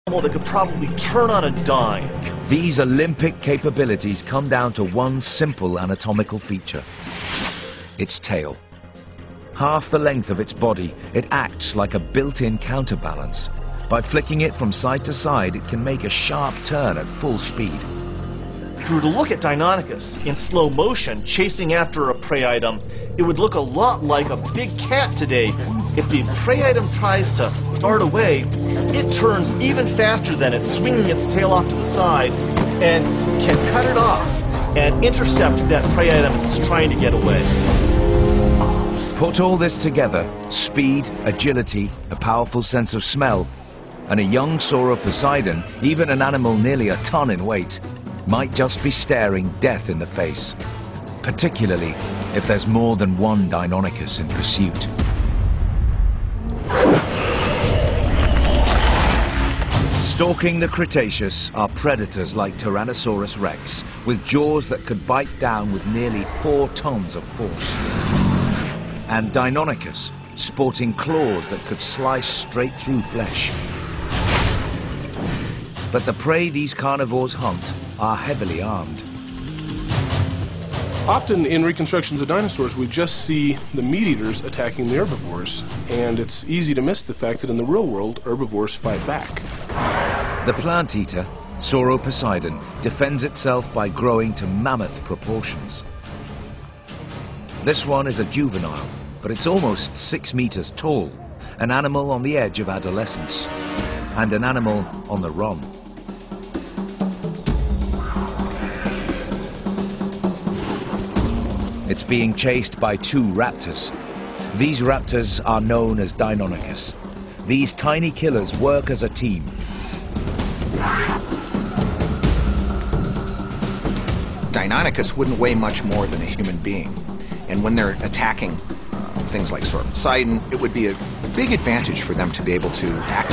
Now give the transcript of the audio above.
animal that could probably turn on a dime. These Olympic capabilities come down to one simple anatomical feature: its tail. Half the length of its body, it acts like a built-in counterbalance. By flicking it from side to side, it can make a sharp turn at full speed. If we were to look at Deinonychus in slow motion, chasing after a prey item, it would look a lot like a big cat today. If the prey item tries to dart away, it turns even faster than it, swinging its tail off to the side, and can cut it off and intercept that prey item as it's trying to get away. Put all this together: speed, agility, a powerful sense of smell, and a young Sauroposeidon, even an animal nearly a ton in weight, might just be staring death in the face, particularly if there's more than one Deinonychus in pursuit. Stalking the Cretaceous are predators like Tyrannosaurus rex, with jaws that could bite down with nearly 4 tons of force. And Deinonychus, sporting claws that could slice straight through flesh. But the prey these carnivores hunt are heavily armed. Often in reconstructions of dinosaurs, we just see the meat-eaters attacking the herbivores, and it's easy to miss the fact that in the real world, herbivores fight back. The plant eater, Sauroposeidon, defends itself by growing to mammoth proportions. This one is a juvenile, but it's almost 6 meters tall, an animal on the edge of adolescence, and an animal on the run. It's being chased by 2 raptors. These raptors are known as Deinonychus. These tiny killers work as a team. Deinonychus wouldn't weigh much more than a human being, and when they're attacking things like Sauroposeidon, it would be a big advantage for them to be able to act